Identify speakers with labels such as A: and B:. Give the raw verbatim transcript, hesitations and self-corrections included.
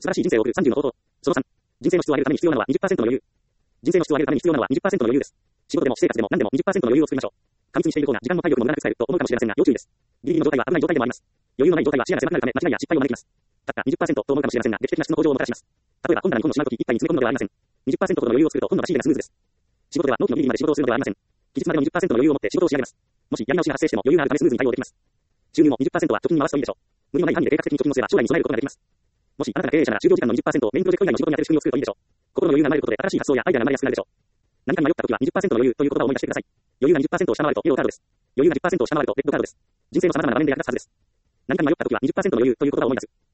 A: 素晴らしい人生を送るさんじゅうの方法。そのさん、人生の質を上げるために必要なのは にじゅっパーセント の余裕。人生の質を上げるために必要なのは にじゅっパーセント の余裕です。仕事でも私生活でも何でも にじゅっパーセント の余裕を作りましょう。過密にしている方が時間も体力も無駄なく使えると思うかもしれませんが、要注意です。ギリギリの状態は危ない状態でもあります。余裕のない状態は視野が狭くなるため間違いや失敗を招きます。たった にじゅっパーセント と思うかもしれませんが、劇的な質の向上をもたらします。例えば本棚に本をしまうとき一杯に詰め込むのではありません。にじゅっパーセント ほどの余裕を作ると本の出し入れがスムーズです。仕事では納期のギリギリまで仕事をするのではありません。期日までの にじゅっパーセント の余裕を持って仕事を仕上げます。もしやり直しが発生しても余裕があるためスムーズに対応できます。収入も にじゅっパーセント は貯金に回すといいでしょう。無理のない範囲で計画的に貯金をすれば将来に備えることができます。もしあなたが経営者なら就業時間の にじゅっパーセント をメインプロジェクト以外の仕事に当てる仕組みを作るといいでしょう。心の余裕が生まれることで新しい発想やアイデアが生まれやすくなるでしょう。何かに迷ったときは にじゅっパーセント の余裕という言葉を思い出してください。余裕が にじゅっパーセント を下回るとイエローカードです。余裕が じゅっパーセント を下回るとレッドカードです。人生の様々な場面で役立つはずです。何かに迷ったときは にじゅっパーセント の余裕という言葉を思い出す。